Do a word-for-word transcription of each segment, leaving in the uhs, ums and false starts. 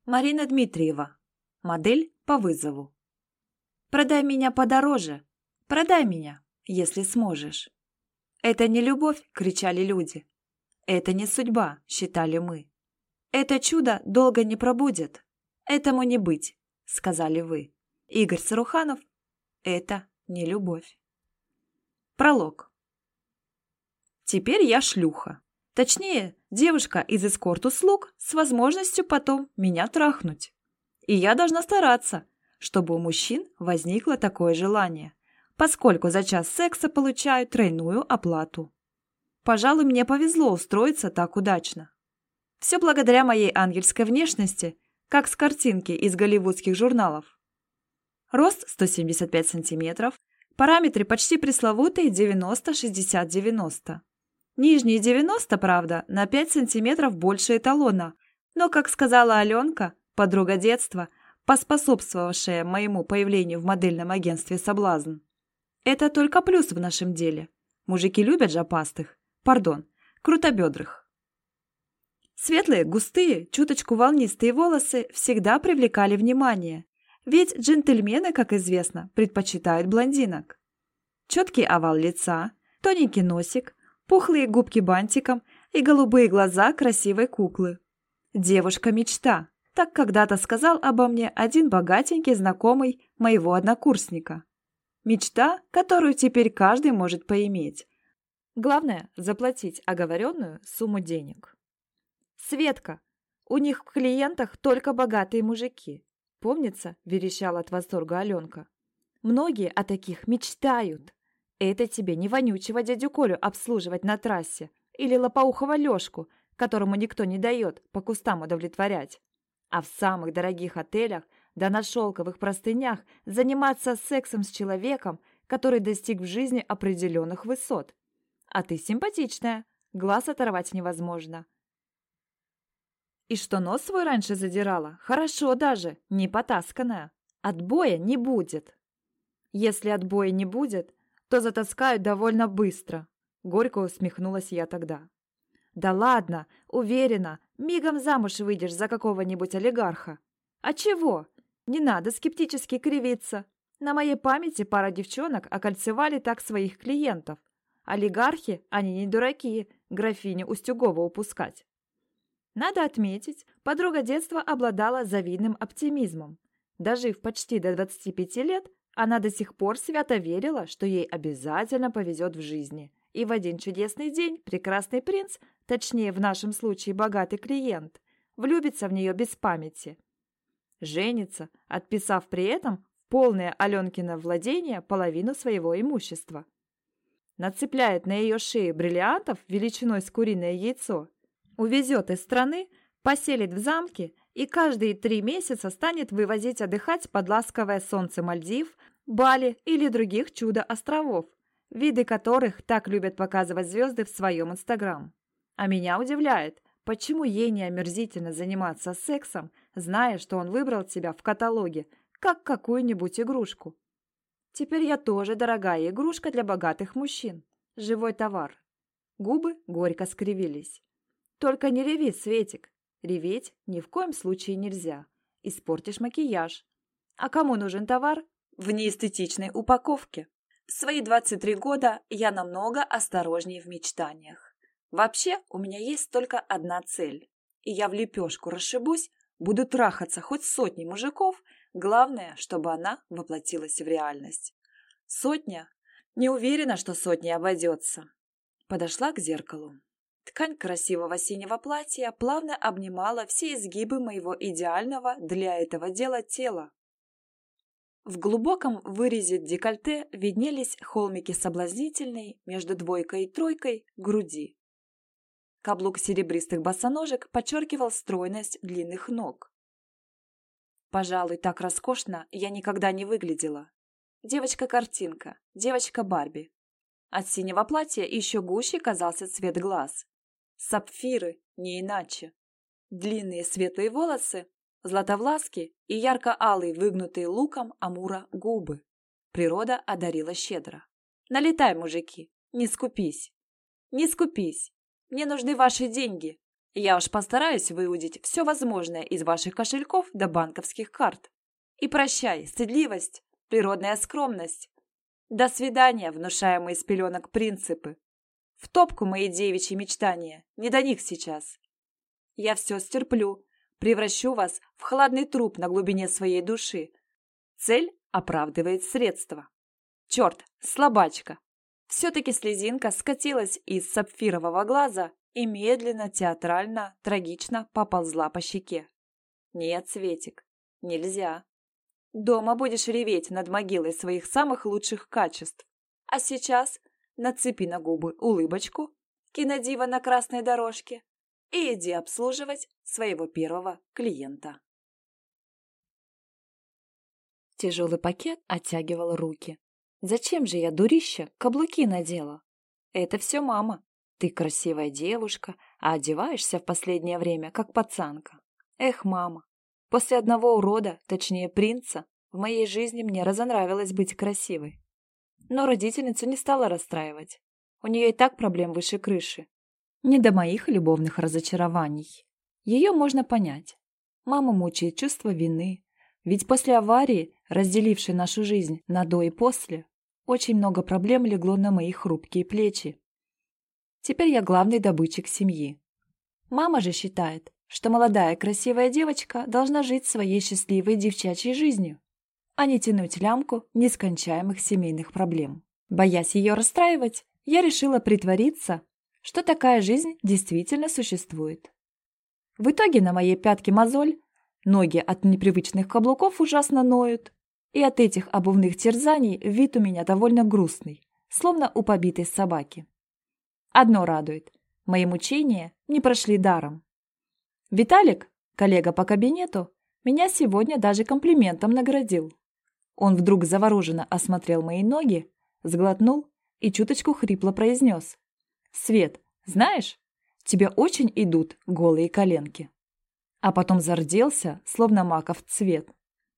Марина Дмитриева. Модель по вызову. Продай меня подороже. Продай меня, если сможешь. Это не любовь, кричали люди. Это не судьба, считали мы. Это чудо долго не пробудет. Этому не быть, сказали вы. Игорь Саруханов. Это не любовь. Пролог. Теперь я шлюха. Точнее, девушка из эскорт-услуг с возможностью потом меня трахнуть. И я должна стараться, чтобы у мужчин возникло такое желание, поскольку за час секса получаю тройную оплату. Пожалуй, мне повезло устроиться так удачно. Все благодаря моей ангельской внешности, как с картинки из голливудских журналов. Рост сто семьдесят пять сантиметров, параметры почти пресловутые девяносто шестьдесят девяносто. Нижние девяносто, правда, на пять сантиметров больше эталона, но, как сказала Аленка, подруга детства, поспособствовавшая моему появлению в модельном агентстве «Соблазн», это только плюс в нашем деле. Мужики любят жопастых, пардон, крутобедрых. Светлые, густые, чуточку волнистые волосы всегда привлекали внимание, ведь джентльмены, как известно, предпочитают блондинок. Четкий овал лица, тоненький носик, пухлые губки бантиком и голубые глаза красивой куклы. Девушка-мечта, так когда-то сказал обо мне один богатенький знакомый моего однокурсника. Мечта, которую теперь каждый может поиметь. Главное – заплатить оговоренную сумму денег. «Светка, у них в клиентах только богатые мужики», – помнится, верещала от восторга Аленка. «Многие о таких мечтают. Это тебе не вонючего дядю Колю обслуживать на трассе или лопоухого Лешку, которому никто не дает по кустам удовлетворять. А в самых дорогих отелях, да на шелковых простынях заниматься сексом с человеком, который достиг в жизни определенных высот. А ты симпатичная, глаз оторвать невозможно. И что нос свой раньше задирала, хорошо даже, не потасканная. Отбоя не будет. Если отбоя не будет, то затаскают довольно быстро», — горько усмехнулась я тогда. «Да ладно, уверена, мигом замуж выйдешь за какого-нибудь олигарха. А чего? Не надо скептически кривиться. На моей памяти пара девчонок окольцевали так своих клиентов. Олигархи, они не дураки, графиню Устюгову упускать». Надо отметить, подруга детства обладала завидным оптимизмом. Дожив почти до двадцати пяти лет, она до сих пор свято верила, что ей обязательно повезет в жизни. И в один чудесный день прекрасный принц, точнее в нашем случае богатый клиент, влюбится в нее без памяти. Женится, отписав при этом в полное Аленкино владение половину своего имущества. Нацепляет на ее шее бриллиантов величиной с куриное яйцо, увезет из страны, поселит в замке и каждые три месяца станет вывозить отдыхать под ласковое солнце Мальдив, Бали или других чудо-островов, виды которых так любят показывать звезды в своем инстаграм. А меня удивляет, почему ей не омерзительно заниматься сексом, зная, что он выбрал тебя в каталоге, как какую-нибудь игрушку. Теперь я тоже дорогая игрушка для богатых мужчин. Живой товар. Губы горько скривились. Только не реви, Светик. Реветь ни в коем случае нельзя. Испортишь макияж. А кому нужен товар в неэстетичной упаковке? В свои двадцать три года я намного осторожнее в мечтаниях. Вообще, у меня есть только одна цель. И я в лепешку расшибусь, буду трахаться хоть сотни мужиков, главное, чтобы она воплотилась в реальность. Сотня? Не уверена, что сотня обойдется. Подошла к зеркалу. Ткань красивого синего платья плавно обнимала все изгибы моего идеального для этого дела тела. В глубоком вырезе декольте виднелись холмики соблазнительной между двойкой и тройкой груди. Каблук серебристых босоножек подчеркивал стройность длинных ног. Пожалуй, так роскошно я никогда не выглядела. Девочка-картинка, девочка-Барби. От синего платья еще гуще казался цвет глаз. Сапфиры, не иначе. Длинные светлые волосы, златовласки и ярко-алые, выгнутые луком амура губы. Природа одарила щедро. Налетай, мужики, не скупись. Не скупись. Мне нужны ваши деньги. Я уж постараюсь выудить все возможное из ваших кошельков до банковских карт. И прощай, стыдливость, природная скромность. До свидания, внушаемые с пеленок принципы. В топку мои девичьи мечтания, не до них сейчас. Я все стерплю, превращу вас в хладный труп на глубине своей души. Цель оправдывает средства. Черт, слабачка. Все-таки слезинка скатилась из сапфирового глаза и медленно, театрально, трагично поползла по щеке. Нет, Светик, нельзя. Дома будешь реветь над могилой своих самых лучших качеств. А сейчас нацепи на губы улыбочку, кинодива на красной дорожке, и иди обслуживать своего первого клиента. Тяжелый пакет оттягивал руки. Зачем же я, дурища, каблуки надела? Это все мама. Ты красивая девушка, а одеваешься в последнее время, как пацанка. Эх, мама, после одного урода, точнее принца, в моей жизни мне разонравилось быть красивой. Но родительницу не стала расстраивать. У нее и так проблем выше крыши. Не до моих любовных разочарований. Ее можно понять. Маму мучает чувство вины. Ведь после аварии, разделившей нашу жизнь на до и после, очень много проблем легло на мои хрупкие плечи. Теперь я главный добытчик семьи. Мама же считает, что молодая красивая девочка должна жить своей счастливой девчачьей жизнью, а не тянуть лямку нескончаемых семейных проблем. Боясь ее расстраивать, я решила притвориться, что такая жизнь действительно существует. В итоге на моей пятке мозоль, ноги от непривычных каблуков ужасно ноют, и от этих обувных терзаний вид у меня довольно грустный, словно у побитой собаки. Одно радует – мои мучения не прошли даром. Виталик, коллега по кабинету, меня сегодня даже комплиментом наградил. Он вдруг завороженно осмотрел мои ноги, сглотнул и чуточку хрипло произнес: «Свет, знаешь, тебе очень идут голые коленки». А потом зарделся, словно маков цвет.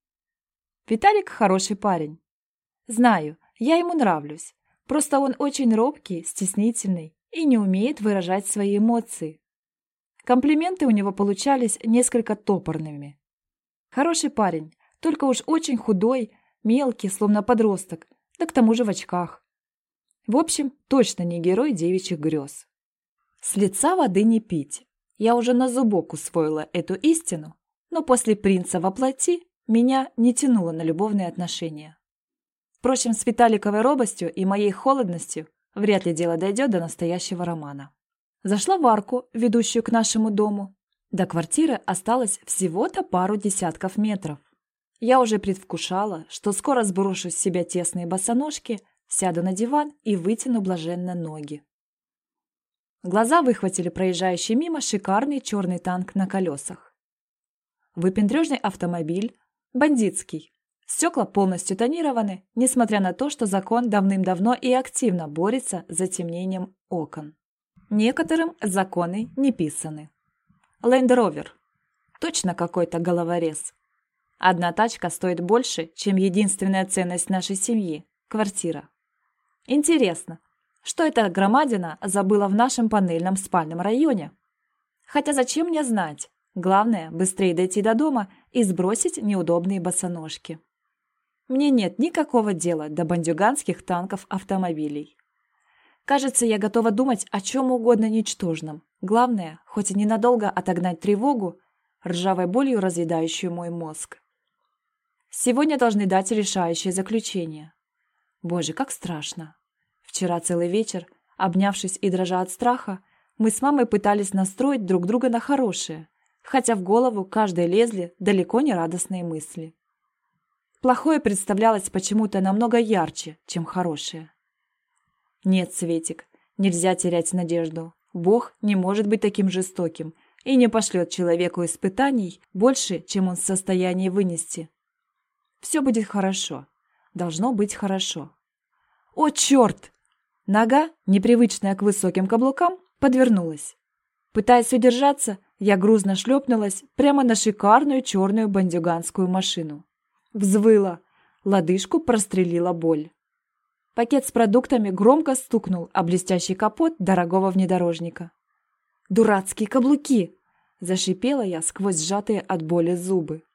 Виталик хороший парень. Знаю, я ему нравлюсь. Просто он очень робкий, стеснительный и не умеет выражать свои эмоции. Комплименты у него получались несколько топорными. Хороший парень, только уж очень худой, мелкий, словно подросток, да к тому же в очках. В общем, точно не герой девичьих грез. С лица воды не пить. Я уже на зубок усвоила эту истину, но после принца во плоти меня не тянуло на любовные отношения. Впрочем, с Виталиковой робостью и моей холодностью вряд ли дело дойдет до настоящего романа. Зашла в арку, ведущую к нашему дому. До квартиры осталось всего-то пару десятков метров. Я уже предвкушала, что скоро сброшу с себя тесные босоножки, сяду на диван и вытяну блаженно ноги. Глаза выхватили проезжающий мимо шикарный черный танк на колесах. Выпендрежный автомобиль, бандитский. Стекла полностью тонированы, несмотря на то, что закон давным-давно и активно борется с затемнением окон. Некоторым законы не писаны. Лэнд-ровер. Точно какой-то головорез. Одна тачка стоит больше, чем единственная ценность нашей семьи – квартира. Интересно, что эта громадина забыла в нашем панельном спальном районе? Хотя зачем мне знать? Главное – быстрее дойти до дома и сбросить неудобные босоножки. Мне нет никакого дела до бандюганских танков автомобилей. Кажется, я готова думать о чем угодно ничтожном. Главное, хоть и ненадолго отогнать тревогу, ржавой болью разъедающую мой мозг. Сегодня должны дать решающее заключение. Боже, как страшно. Вчера целый вечер, обнявшись и дрожа от страха, мы с мамой пытались настроить друг друга на хорошее, хотя в голову каждой лезли далеко не радостные мысли. Плохое представлялось почему-то намного ярче, чем хорошее. Нет, Светик, нельзя терять надежду. Бог не может быть таким жестоким и не пошлет человеку испытаний больше, чем он в состоянии вынести. Все будет хорошо. Должно быть хорошо. О, черт! Нога, непривычная к высоким каблукам, подвернулась. Пытаясь удержаться, я грузно шлепнулась прямо на шикарную черную бандюганскую машину. Взвыла, лодыжку прострелила боль. Пакет с продуктами громко стукнул о блестящий капот дорогого внедорожника. Дурацкие каблуки!» Зашипела я сквозь сжатые от боли зубы.